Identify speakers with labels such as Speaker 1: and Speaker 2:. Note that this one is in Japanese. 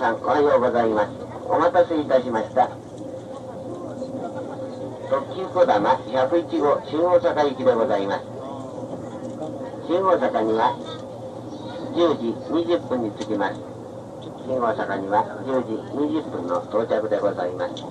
Speaker 1: さんおはようございます。お待たせいたしました。特急こだま101号新大阪行きでございます。新大阪には10時20分に着きます。新大阪には10時20分の到着でございます。